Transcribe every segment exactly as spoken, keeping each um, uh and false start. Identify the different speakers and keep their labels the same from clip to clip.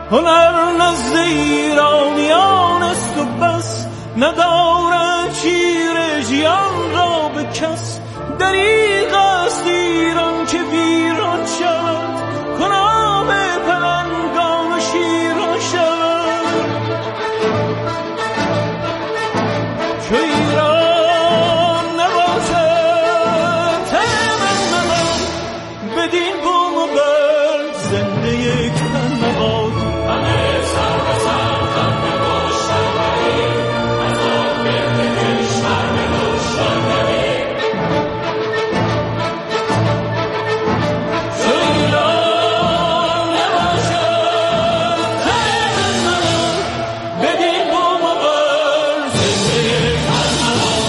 Speaker 1: هنر نزد ایرانیان است و بس، ندارد شیر ژیان را به کس. دریغ است ایران که ویران شود، کنام پلنگان و شیران شود. چو ایران نباشد تن نباد، بدین بوم و برگ زنده یک تن نباد. همه سر به سر خم نباشتن بری، از آن گرد کشور نباشتن بری. چو ایران نباشد تن نباد، بدین بوم و برگ زنده یک تن نباد.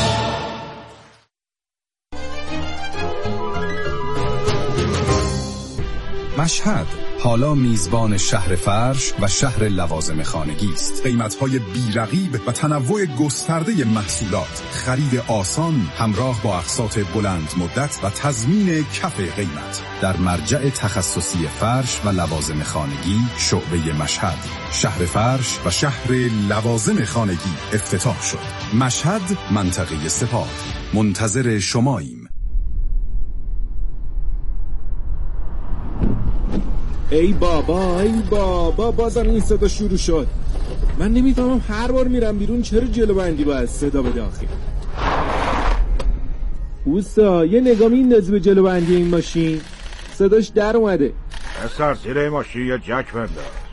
Speaker 2: مشهد حالا میزبان شهر فرش و شهر لوازم خانگی است. قیمت‌های بی‌رقیب و تنوع گسترده محصولات، خرید آسان همراه با اقساط بلند مدت و تضمین کف قیمت. در مرجع تخصصی فرش و لوازم خانگی شعبه مشهد، شهر فرش و شهر لوازم خانگی افتتاح شد. مشهد، منطقه سپاه. منتظر شماییم.
Speaker 3: ای بابا ای بابا بازم این صدا شروع شد. من نمیفهمم هر بار میرم بیرون چرا جلو بندی باید صدا بده آخه. اوستا یه نگاه میندازی به جلو بندی این ماشین، صداش در اومده.
Speaker 4: پسر زیر این ماشین یه جک بنداز.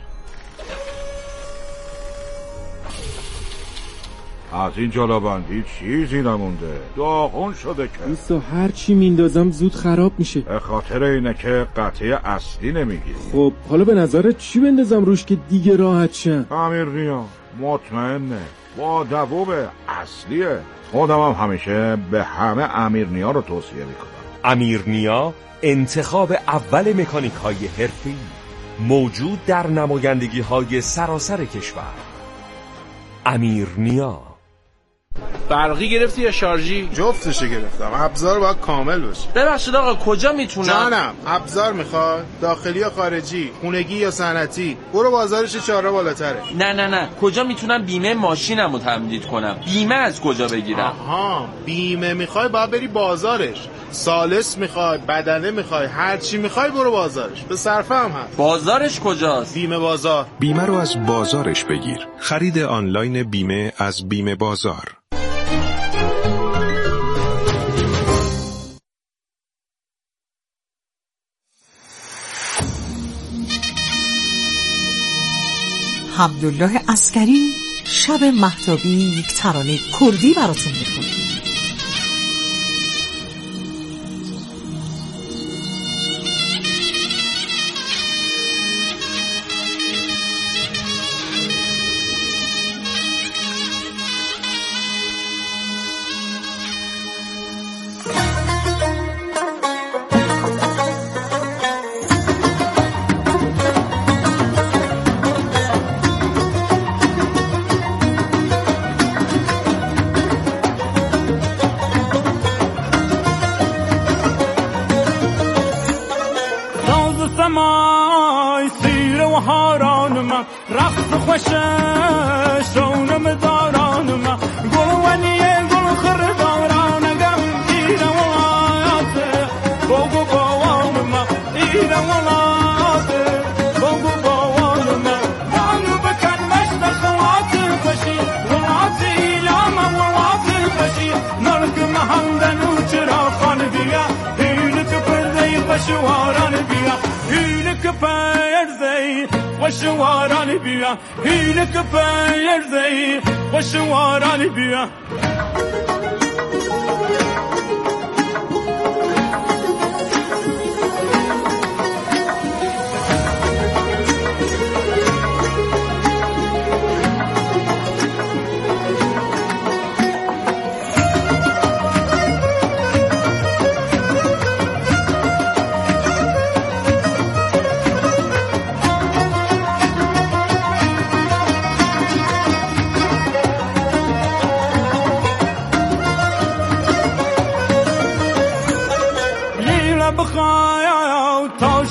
Speaker 4: از این جلوبندی چیزی نمونده، داغون شده که.
Speaker 3: اوستا هر چی میندازم زود خراب میشه.
Speaker 4: به خاطر اینه که قطعه اصلی نمیگیری.
Speaker 3: خب حالا به نظرت چی بندازم روش که دیگه راحت شم؟
Speaker 4: امیرنیا مطمئنه، با دووب اصلیه. خودم هم همیشه به همه امیرنیا رو توصیه میکنم.
Speaker 5: امیرنیا انتخاب اول مکانیک های حرفه‌ای، موجود در نمایندگی های سراسر کشور. امیرنیا.
Speaker 6: برقی گرفتی یا شارژی؟
Speaker 7: جفتشو گرفتم. ابزار باید کامل باشه.
Speaker 6: ببخشید آقا کجا میتونم؟
Speaker 7: جانم ابزار میخوای؟ داخلی یا خارجی؟ خونگی یا صنعتی؟ برو بازارش چهارراه بالاتره.
Speaker 6: نه نه نه کجا میتونم بیمه ماشینمو تمدید کنم؟ بیمه از کجا بگیرم؟
Speaker 7: آها بیمه میخوای باید بری بازارش. سالس میخوای، بدنه میخوای، هر چی میخوای برو بازارش. به صرفه هم هست.
Speaker 6: بازارش کجاست؟
Speaker 7: بیمه بازار.
Speaker 8: بیمه رو از بازارش بگیر. خرید آنلاین بیمه از بیمه بازار.
Speaker 9: حمدالله عسکری شب مهتابی یک ترانه کردی براتون میخونه.
Speaker 1: سمای سیر و هاران من، رقص خوشش رونم داران من، گل ونیه گل خردارانگم ایره و آیاته بگو باوان من، ایره و آیاته بگو باوان من. بانو بکن مشت خوات خوشی ولات ایلام ولات خوشی، نرک مهندن و چرا خان بیا هیل تو پرده بشواران بیا، هیلک پیرزی وشواران بیا، هیلک پیرزی وشواران بیا.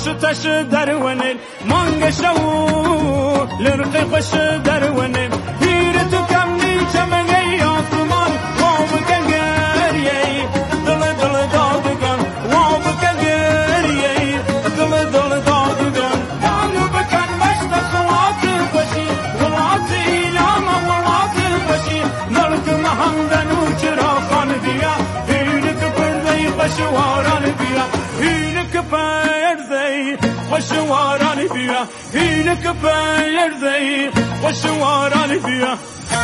Speaker 1: تش درونه مانگشو لرقی خوش درونه هیر تو کم نیچمگی آسمان واب کنگریه دل دل دادگم واب کنگریه دل دل دادگم دانو بکن مشت خلات باشی خلات ایلام خلات باشی نرک محمدنو چرا خان بیا هیر که پرده خوشواران بیا هیر که پرده خوشواران بیا هیر که پرده خوشواران بیا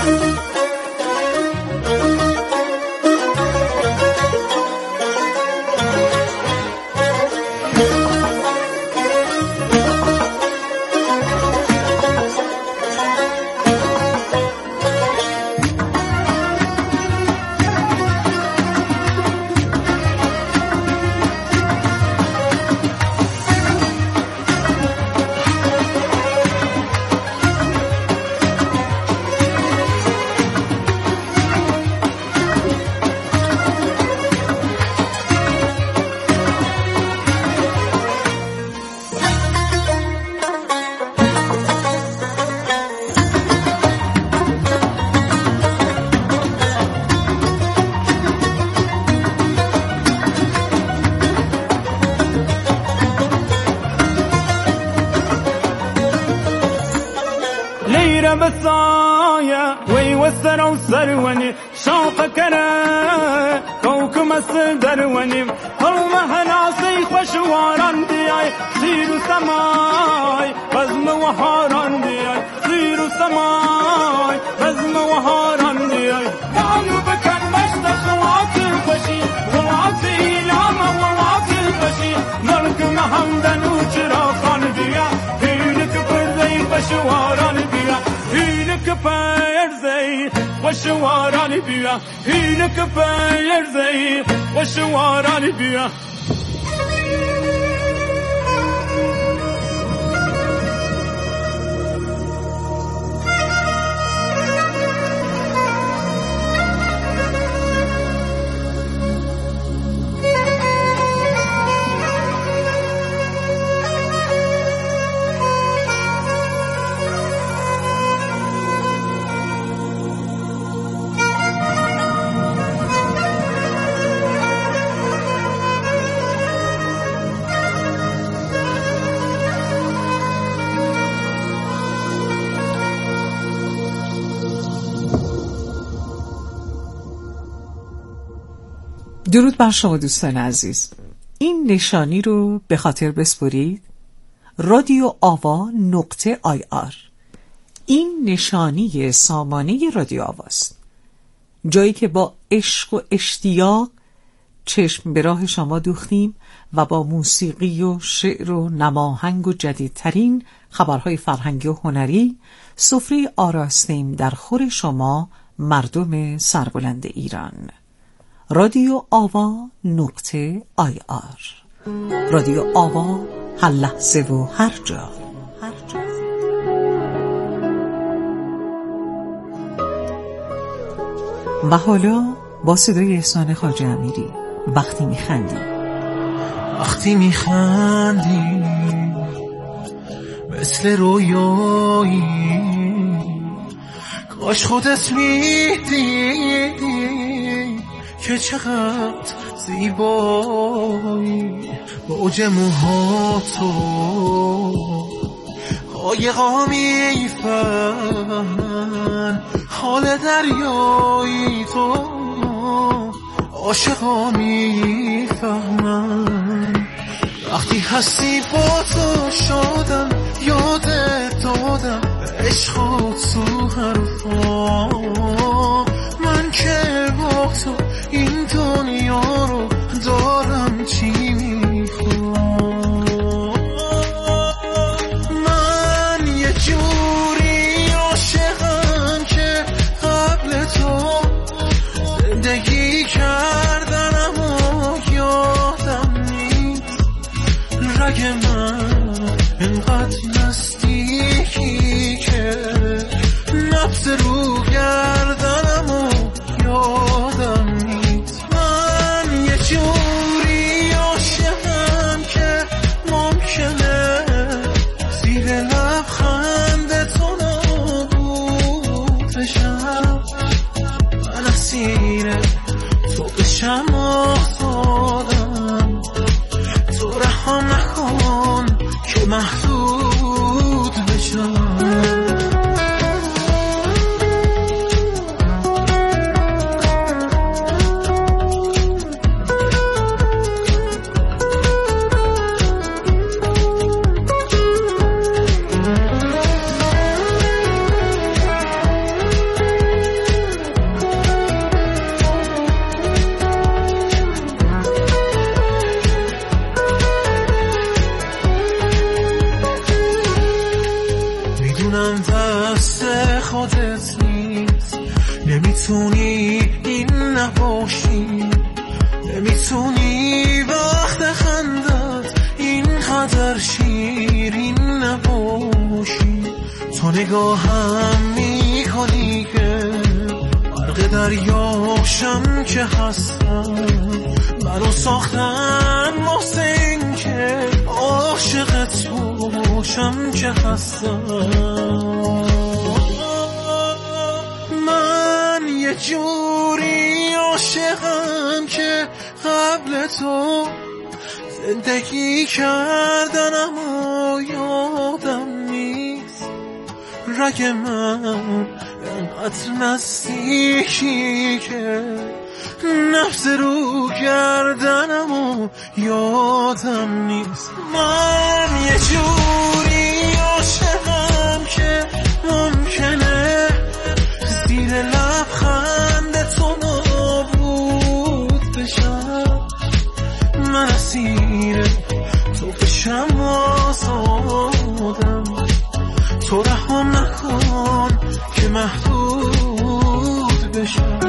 Speaker 1: بسايا ويوسر وسروني شوق كنا كوكب السدروني هلما هناسي خوشواران دياي سيرو سماي بزم وحاران دياي سيرو سماي بزم وحاران دياي دانو بكن مشت خلات بشي خلات إلام خلات بشي ملك محمدن وچرا خان ديا هينك بردي خوشواران ديا هینک پیرزی خوشوارانی بیا هینک پیرزی خوشوارانی بیا
Speaker 9: درود بر شما دوستان عزیز. این نشانی رو به خاطر بسپرید: رادیو آوا نقطه آی آر. این نشانی سامانه رادیو آواست، جایی که با عشق و اشتیاق چشم به راه شما دوختیم و با موسیقی و شعر و نماهنگ و جدیدترین خبرهای فرهنگی و هنری سفره آراستیم در خور شما مردم سربلند ایران. رادیو آوا نقطه آی آر. رادیو آوا، هر لحظه و هر جا. هر جا. و حالا با صدای احسان خواجه امیری، وقتی میخندی.
Speaker 10: وقتی میخندی مثل رویایی، کاش خودت میدیدی که چقدر زیبایی. با اوج موهاتو قایقا میفهمن حال دریایی، تو عاشقا میفهمن. وقتی هستی با تو شدم، یادت دادم عشق و تو حرفا. من که با تو این دنیا رو دارم چی میخوام. من یه جوری عاشقم که قبل تو زندگی کردنم و یادم نیست. رگ من انقدر نزدیکی که نبض رو گردنم و بشم آزادم، تو رها نکن که محدود بشم. نمیتونی این نباشی، نمیتونی وقت خندت اینقدر شیرین نباشی. تو نگاهم میکنی که غرق دریاشم که هستم، منو ساختن واسه این که عاشقت باشم که هستم. یه جوری عاشقم که قبل تو زندگی کردنم و یادم نیست. رگ من انقدر نزدیکی که نفس رو کردنم و یادم نیست. من یه جوری عاشقم که ممکنه زیر لبخند تو نابود بشم، من اسیر تو بشم آزادم، تو رهم نکن که محدود بشم.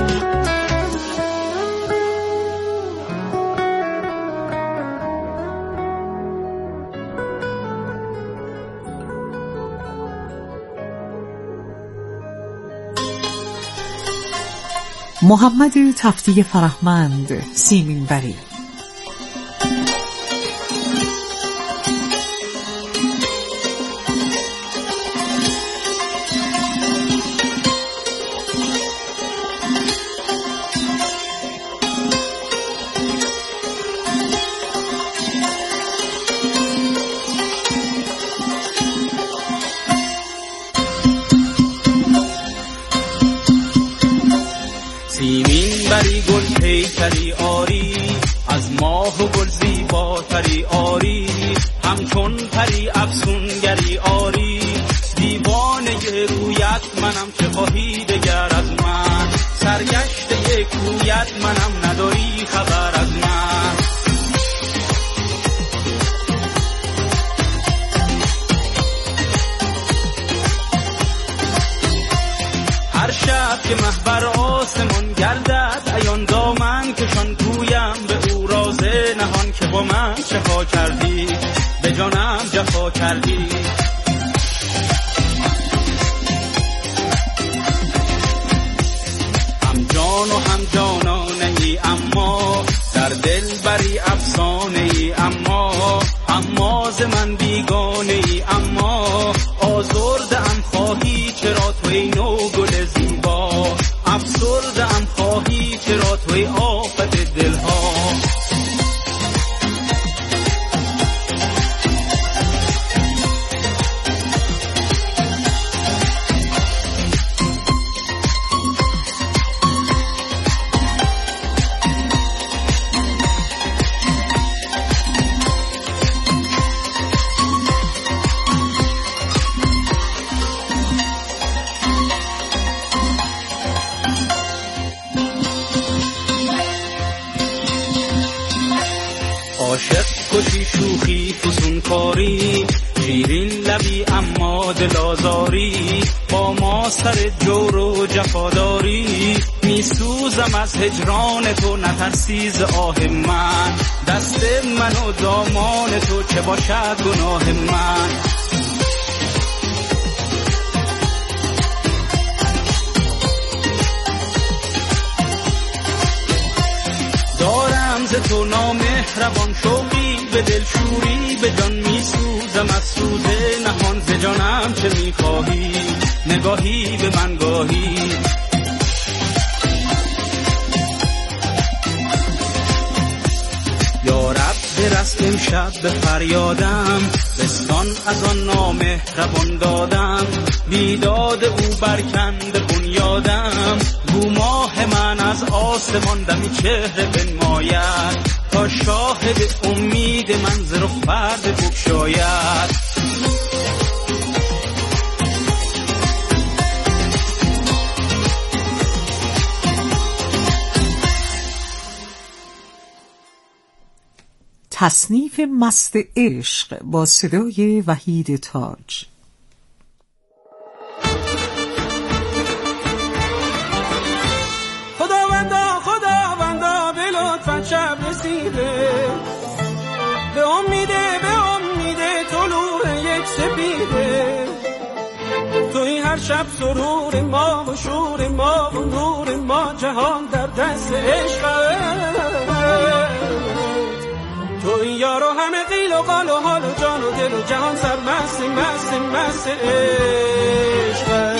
Speaker 9: محمد تفتی فرهمند، سیمینبری.
Speaker 11: بری گل پیکری آری، از ماه و گل زیباتری آری، همچون پری افسونگری آری. دیوانه رویت منم، چه خواهی دگر از من؟ سرگشت یک رویت منم، نداری خبر از من. هر شب که محبر آسمان گردد، ایان دامن کشان گویم به او راز نهان که با من چه کردی، به جانم جفا کردی. هم جان و هم جانانه ای، اما در دل بری افسانه ای. اما اما ز من بیگانه ای، اما آزرده ام خواهی چرا توی نو گل زیبا. افسرده ام خواهی چرا توی آفت دلها. عاشق کشی شوخی فسون کاری، شیرین لبی اما دل آزاری. با ما سر جور و جفاداری، می سوزم از هجران تو، نترسی ز آه من. دست من و دامان تو چه باشد گناه من. ز تو نامهربان شوقی به دل شوری، به جان می سوزم از سوز نهان. ز جانم چه می خواهی، نگاهی به من گاهی. امشب به فریادم بستان از آن نامه روان دادم، بیداد او برکند بنیادم. رو ماه من از آسمان دمی چهره بنماید، تا شاهد امید من ز رخ پرده بگشاید.
Speaker 9: تصنیف مست عشق با صدای وحید تاج.
Speaker 1: خداوندا خداوندا به لطفت شب رسیده، به امیده به امیده طلوع یک سپیده. توی هر شب سرور ما و شور ما و نور ما، جهان در دست عشق. توی یارو همه قیل و قال و حال و جان و دل و جهان سرمست مست مست عشق.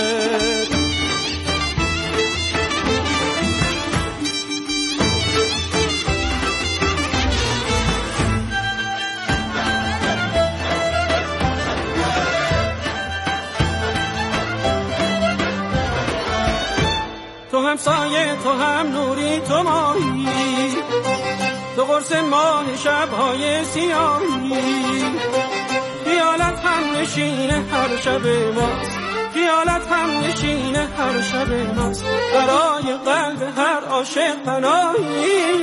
Speaker 1: تو هم سایه تو هم نوری تو ماهی، تو قرص ماه شب‌های سیاهی. خیالت هم نشین هر شب ماست، خیالت هم نشین هر شب ماست. برای قلب هر عاشق پناهی،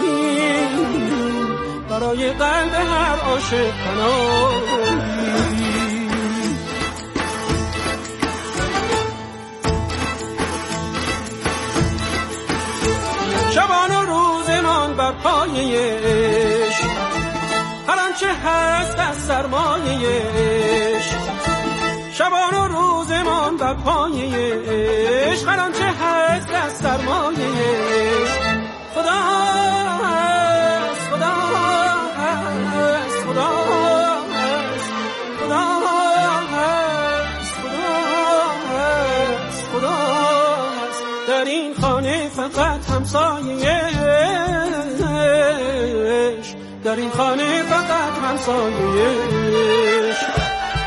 Speaker 1: برای قلب هر عاشق پناهی. شبان و روزمان بر پایه عشق، هر آنچه هست از سرمایه عشق. شبان و روزمان بر پایه عشق، هر آنچه هست از سرمایه عشق. خدا هست خدا هست خدا هست خدا هست خدا هست خدا هست. در این خانه فقط همسایه عشق، در این خانه فقط همسایه عشق.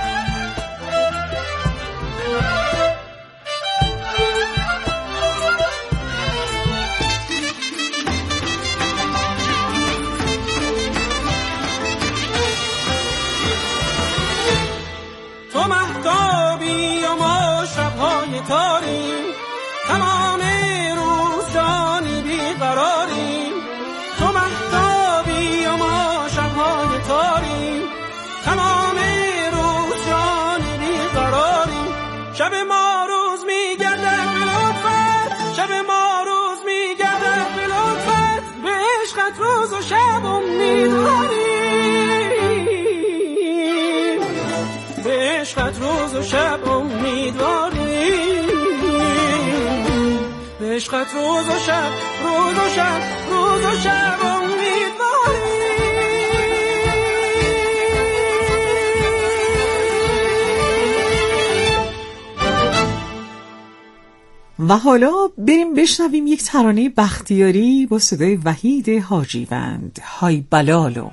Speaker 1: تو مهتابی و ما شب‌های تاریم، تمام روز جانی بیقراریم. تو مهتابی و ما شب‌های تاریم، تمام روز جانی بیقراریم. شب ما روز می‌گردد به لطفت، شب ما روز می‌گردد به لطفت. به عشقت روز و شب امیدواریم، به عشقت روز و شب امیدواریم. به عشقت روز و شب روز و شب روز و شب امیدواریم.
Speaker 9: و حالا بریم بشنویم یک ترانه بختیاری با صدای وحید حاجیوند. های بلالو.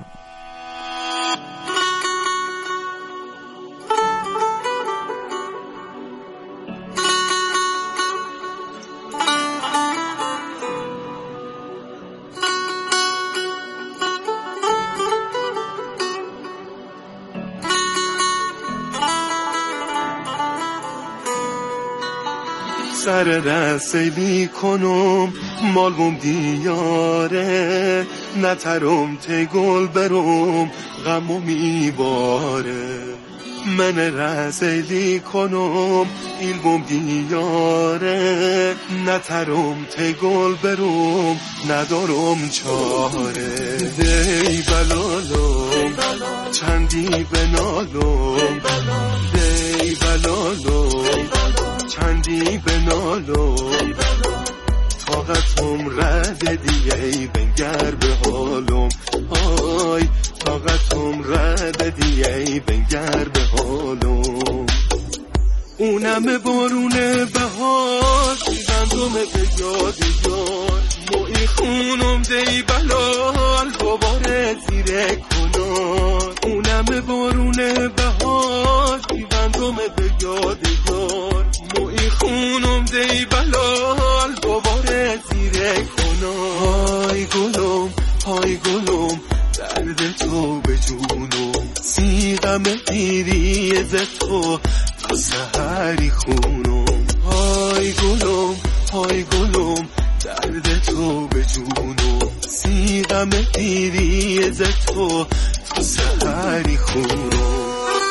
Speaker 10: سر رسیدی کنم مالبوم دیاره، نترم ته گل برم غمو میباره. من رسیدی کنم ایلبوم دیاره، نترم ته گل برم ندارم چاره. دی بلالو چندی بنالم، دی بلالو چندی بنالو. طاقتم رد دیگه ای بنگر به حالم، آی طاقتم رد دیگه ای بنگر به حالم. اونم بارون بهار گندم به یاد یار، موی خونم دی بلال دوباره زیره کنم. کنار، اونم بارون بهار پیوندم به یادگار، موی خونم دی بلال دوباره زیره کنار. های گلم های گلم درد تو به جونم، سیغم دیری ز تو تا سحری خونم. های گلم های گلم درد تو به جونم، سیغم دیری ز تو تا سحری خونم.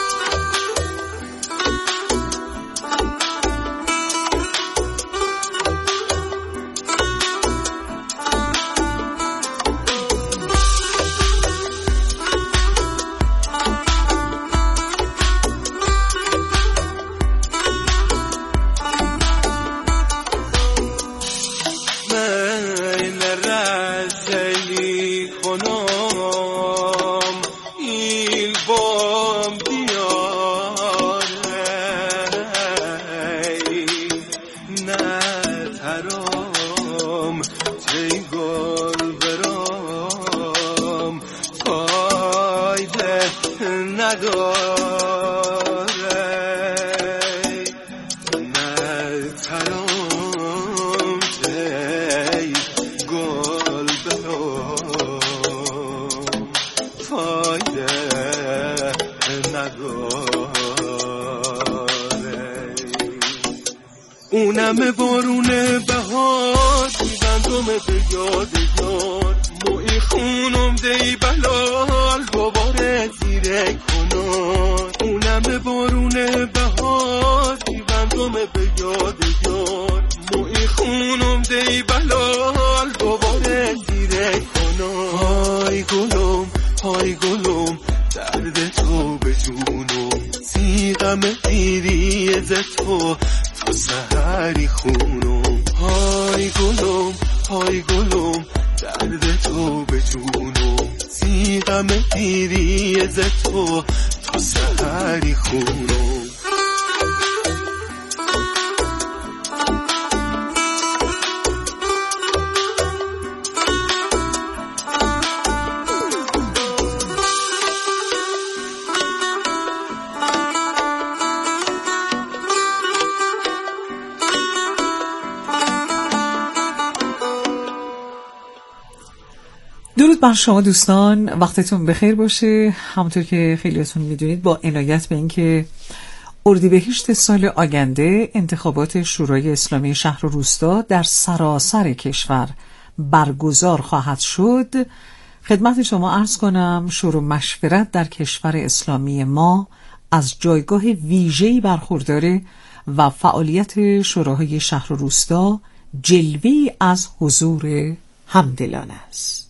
Speaker 10: اونم بارون بهار پیوندم به یادگار، موی خونم دی بلال دوباره زیره کنار. اونم بارون بهار پیوندم به یادگار، موی خونم دی بلال دوباره زیره کنار. های گلم های گلم درد تو به جونم، سیغم دیری ز تو تا سحری خونم. های گلم های گلم درد تو به جونم، سیغم دیری ز تو تا سحری خونم.
Speaker 9: درود بر شما دوستان، وقتتون بخیر باشه. همونطور که خیلیاتون میدونید با عنایت به اینکه اردیبهشت سال آینده انتخابات شورای اسلامی شهر و روستا در سراسر کشور برگزار خواهد شد، خدمت شما عرض کنم شور و مشورت در کشور اسلامی ما از جایگاه ویژه‌ای برخورداره و فعالیت شوراهای شهر و روستا جلوه‌ای از حضور همدلانه است.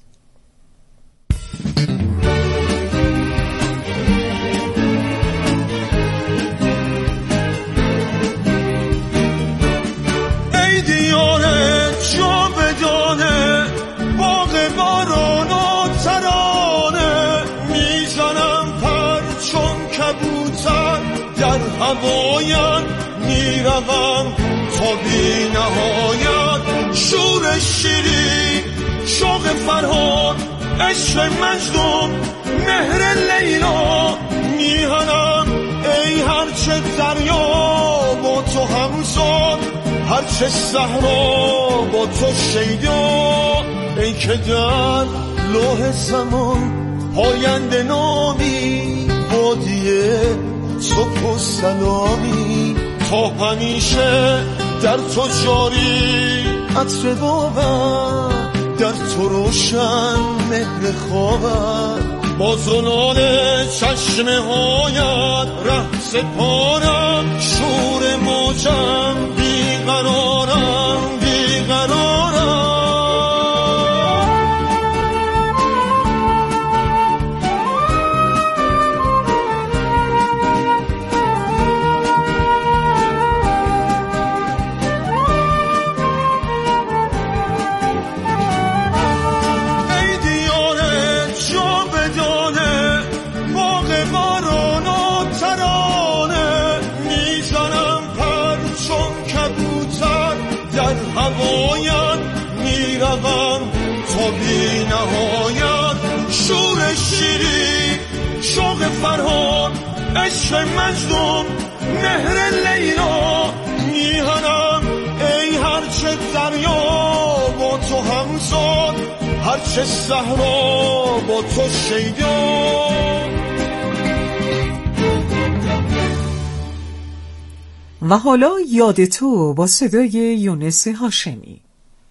Speaker 12: ای دیانه جا بدانه باغ باران و ترانه، میزنم پر چون کبوتر در هوایت، میروم تا بی نهایت. شور شیرین شوق فرهاد عشق مجنون مهر لیلا، میهنم ای هرچه دریا با تو همزاد، هرچه صحرا با تو شیدا. ای که در لوح زمان پاینده نامی، وادیه صبح و سلامی تا همیشه در تو جاری. عطر باور در تو روشن مهر خوابت، با زلال چشمه هایت ره سپارم. شور موجم بیقرارم بیقرارم. میروم تا بی نهایت. شور شیرین شوق فرهاد عشق مجنون مهر لیلا میهنم ای هرچه دریا با تو همزاد هرچه صحرا با تو شیدا.
Speaker 9: و حالا یاد تو با صدای یونس هاشمی.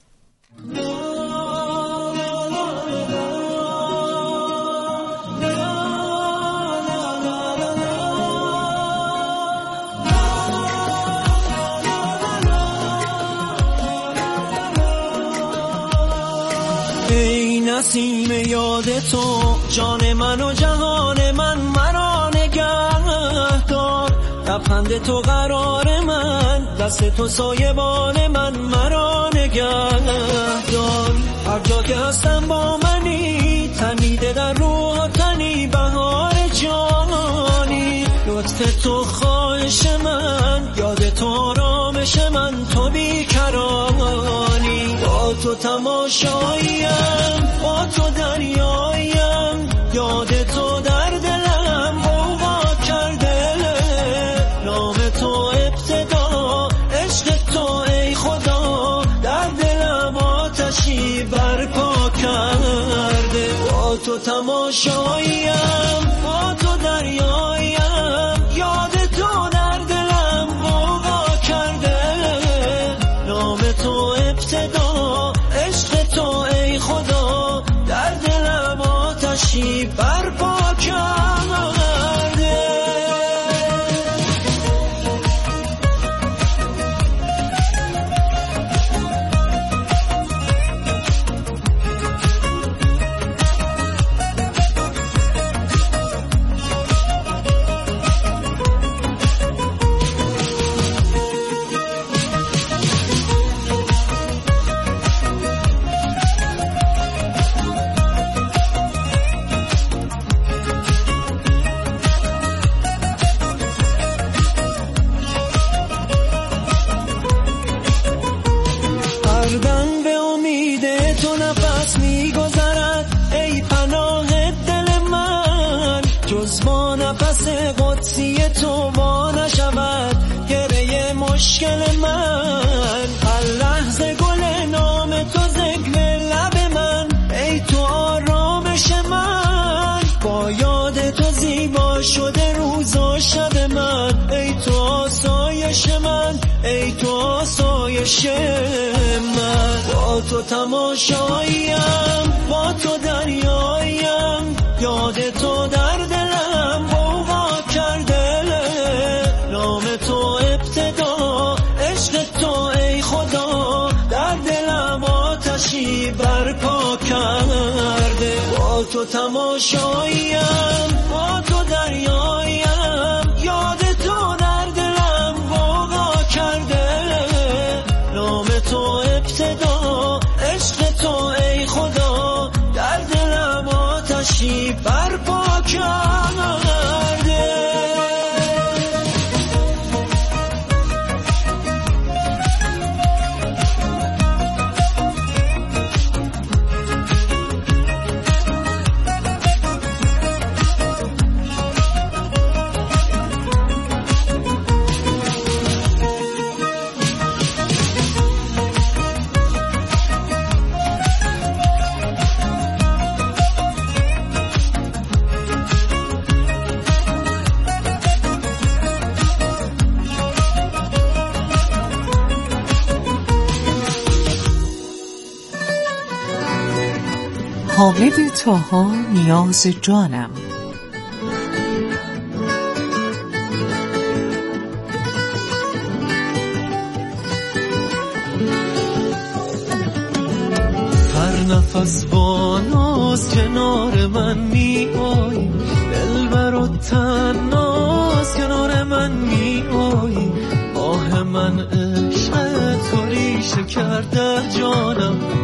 Speaker 10: ای نسیم یاد تو جان من و جهان من مرا نگه دار، لبخند تو قرار من دست تو سایبان من مرا نگه دار. هر جا که هستم با منی تنیده در روح تنی بهار جانی، لطف تو خواهش من یاد تو آرامش من تو بیکرانی. با تو تماشاییم با تو دریاییم یاد تو در دلم غوغا کرده، نام تو ابتدا عشق تو ای خدا در دلم آتشی برپا کرده. با تو تماشاییم با تو دریاییم یاد تو در دلم غوغا کرده، نام تو ابتدا عشق تو ای خدا در دلم آتشی برپا کرده. هردم به امید تو نفس میگذرد ای پناه دل من، جز با نفس قدسی تو وا نشود گره مشکل من. هر لحظه گل نام تو ذکر لب من ای تو آرامش من، با یاد تو زیبا شده روز و شب من ای تو آسایش من ای تو آسایش من. با تو تماشاییم با تو دریاییم یاد تو در دلم غوغا کرده، نام تو ابتدا عشق تو ای خدا در دلم آتشی برپا کرده. با تو تماشاییم با تو دریاییم یاد تو در دلم غوغا کرده، نام تو ابتدا عشق تو ای خدا در دلم آتشی برپا کرده.
Speaker 9: حامد طاها نیاز جانم.
Speaker 10: هر نفس با ناز کنار من می آیی، دلبر و تناز کنار من می آیی، آه من عشق تو ریشه کرده جانم.